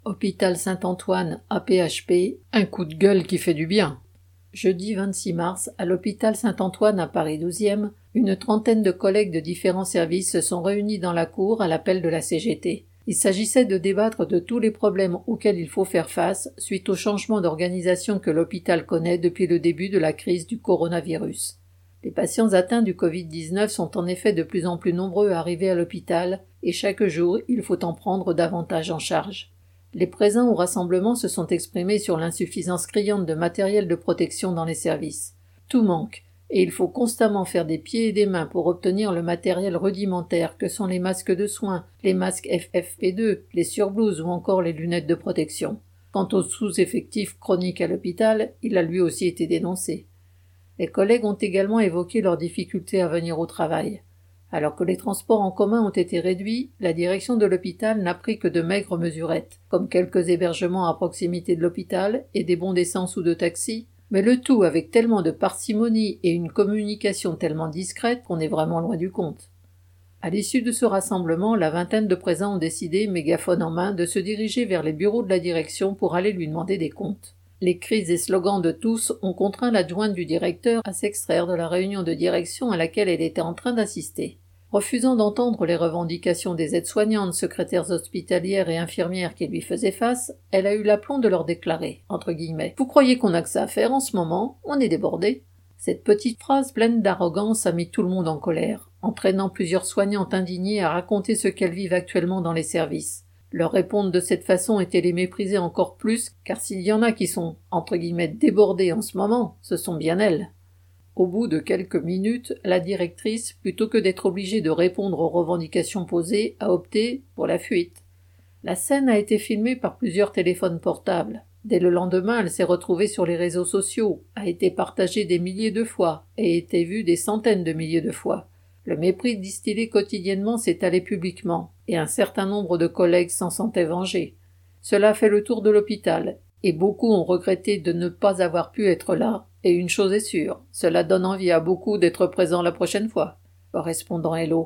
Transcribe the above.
Hôpital Saint-Antoine, AP-HP, un coup de gueule qui fait du bien. Jeudi 26 mars, à l'hôpital Saint-Antoine à Paris 12e, une trentaine de collègues de différents services se sont réunis dans la cour à l'appel de la CGT. Il s'agissait de débattre de tous les problèmes auxquels il faut faire face suite au changement d'organisation que l'hôpital connaît depuis le début de la crise du coronavirus. Les patients atteints du Covid-19 sont en effet de plus en plus nombreux à arriver à l'hôpital et chaque jour, il faut en prendre davantage en charge. Les présents au rassemblement se sont exprimés sur l'insuffisance criante de matériel de protection dans les services. Tout manque, et il faut constamment faire des pieds et des mains pour obtenir le matériel rudimentaire que sont les masques de soins, les masques FFP2, les surblouses ou encore les lunettes de protection. Quant au sous-effectif chronique à l'hôpital, il a lui aussi été dénoncé. Les collègues ont également évoqué leurs difficultés à venir au travail. Alors que les transports en commun ont été réduits, la direction de l'hôpital n'a pris que de maigres mesurettes, comme quelques hébergements à proximité de l'hôpital et des bons d'essence ou de taxi, mais le tout avec tellement de parcimonie et une communication tellement discrète qu'on est vraiment loin du compte. À l'issue de ce rassemblement, la vingtaine de présents ont décidé, mégaphone en main, de se diriger vers les bureaux de la direction pour aller lui demander des comptes. Les cris et slogans de tous ont contraint l'adjointe du directeur à s'extraire de la réunion de direction à laquelle elle était en train d'assister. Refusant d'entendre les revendications des aides-soignantes, secrétaires hospitalières et infirmières qui lui faisaient face, elle a eu l'aplomb de leur déclarer, entre guillemets, « Vous croyez qu'on n'a que ça à faire en ce moment ? On est débordés !» Cette petite phrase pleine d'arrogance a mis tout le monde en colère, entraînant plusieurs soignantes indignées à raconter ce qu'elles vivent actuellement dans les services. Leur répondre de cette façon était les mépriser encore plus, car s'il y en a qui sont, entre guillemets, débordées en ce moment, ce sont bien elles. Au bout de quelques minutes, la directrice, plutôt que d'être obligée de répondre aux revendications posées, a opté pour la fuite. La scène a été filmée par plusieurs téléphones portables. Dès le lendemain, elle s'est retrouvée sur les réseaux sociaux, a été partagée des milliers de fois et été vue des centaines de milliers de fois. Le mépris distillé quotidiennement s'est allé publiquement, et un certain nombre de collègues s'en sentaient vengés. Cela a fait le tour de l'hôpital, et beaucoup ont regretté de ne pas avoir pu être là, et une chose est sûre, cela donne envie à beaucoup d'être présents la prochaine fois. Correspondant Hello.